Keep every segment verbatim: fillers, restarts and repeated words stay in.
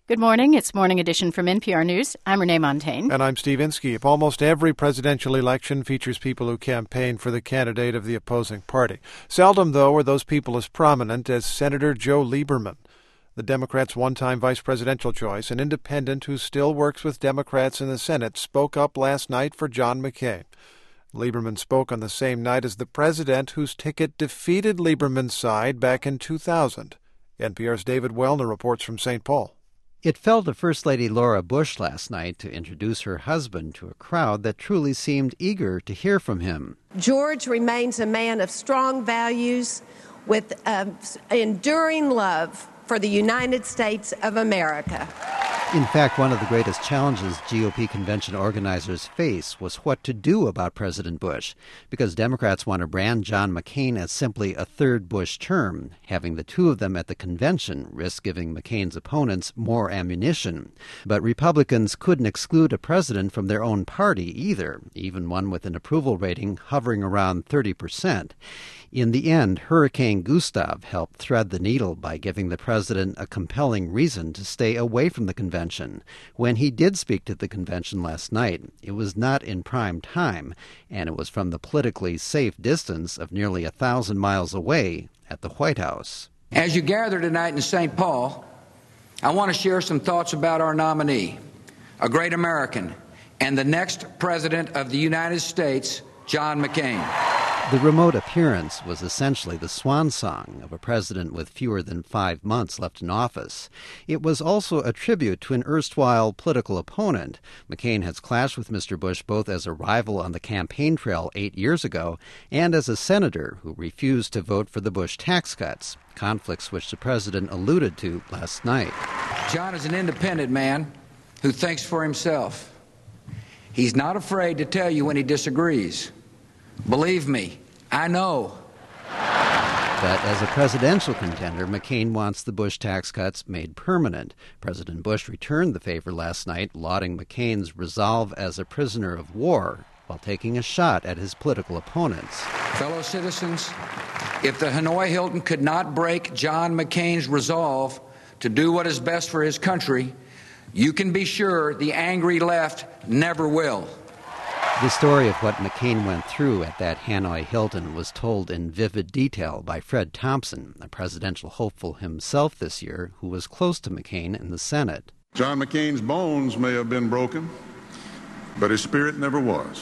Good morning. It's Morning Edition from N P R News. I'm Renee Montaigne. And I'm Steve Inskeep. Almost every presidential election features people who campaign for the candidate of the opposing party. Seldom, though, are those people as prominent as Senator Joe Lieberman, the Democrats' one-time vice presidential choice. An independent who still works with Democrats in the Senate spoke up last night for John McCain. Lieberman spoke on the same night as the president whose ticket defeated Lieberman's side back in two thousand. N P R's David Wellner reports from Saint Paul. It fell to First Lady Laura Bush last night to introduce her husband to a crowd that truly seemed eager to hear from him. George remains a man of strong values with uh, enduring love for the United States of America. In fact, one of the greatest challenges G O P convention organizers face was what to do about President Bush, because Democrats want to brand John McCain as simply a third Bush term. Having the two of them at the convention risks giving McCain's opponents more ammunition. But Republicans couldn't exclude a president from their own party either, even one with an approval rating hovering around thirty percent. In the end, Hurricane Gustav helped thread the needle by giving the president a compelling reason to stay away from the convention. When he did speak to the convention last night, it was not in prime time, and it was from the politically safe distance of nearly a thousand miles away at the White House. As you gather tonight in Saint Paul, I want to share some thoughts about our nominee, a great American, and the next president of the United States, John McCain. The remote appearance was essentially the swan song of a president with fewer than five months left in office. It was also a tribute to an erstwhile political opponent. McCain has clashed with Mister Bush both as a rival on the campaign trail eight years ago and as a senator who refused to vote for the Bush tax cuts, conflicts which the president alluded to last night. John is an independent man who thinks for himself. He's not afraid to tell you when he disagrees. Believe me, I know. But as a presidential contender, McCain wants the Bush tax cuts made permanent. President Bush returned the favor last night, lauding McCain's resolve as a prisoner of war while taking a shot at his political opponents. Fellow citizens, if the Hanoi Hilton could not break John McCain's resolve to do what is best for his country, you can be sure the angry left never will. The story of what McCain went through at that Hanoi Hilton was told in vivid detail by Fred Thompson, a presidential hopeful himself this year, who was close to McCain in the Senate. John McCain's bones may have been broken, but his spirit never was.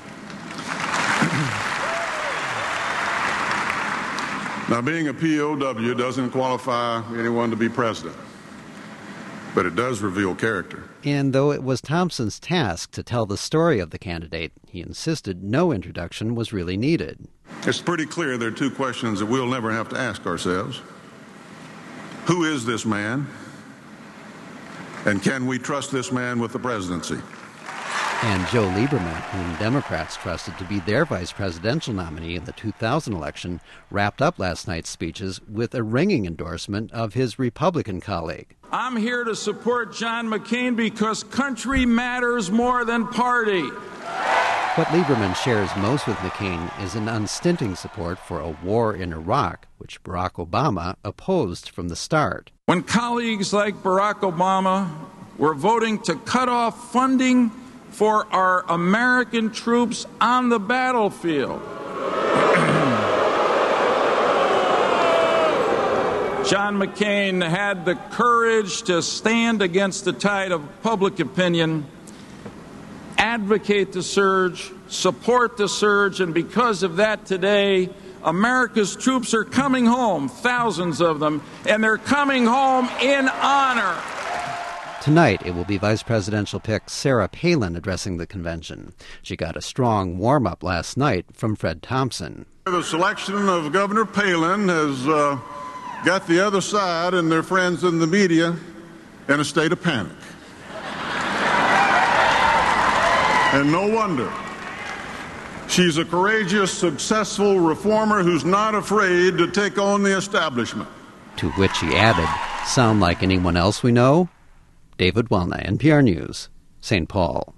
Now, being a P O W doesn't qualify anyone to be president, but it does reveal character. And though it was Thompson's task to tell the story of the candidate, he insisted no introduction was really needed. It's pretty clear there are two questions that we'll never have to ask ourselves. Who is this man? And can we trust this man with the presidency? And Joe Lieberman, whom Democrats trusted to be their vice presidential nominee in the two thousand election, wrapped up last night's speeches with a ringing endorsement of his Republican colleague. I'm here to support John McCain because country matters more than party. What Lieberman shares most with McCain is an unstinting support for a war in Iraq, which Barack Obama opposed from the start. When colleagues like Barack Obama were voting to cut off funding for our American troops on the battlefield, John McCain had the courage to stand against the tide of public opinion, advocate the surge, support the surge, and because of that today, America's troops are coming home, thousands of them, and they're coming home in honor. Tonight, it will be Vice Presidential pick Sarah Palin addressing the convention. She got a strong warm-up last night from Fred Thompson. The selection of Governor Palin has uh, got the other side and their friends in the media in a state of panic. And no wonder. She's a courageous, successful reformer who's not afraid to take on the establishment. To which he added, sound like anyone else we know? David Wellner, N P R News, Saint Paul.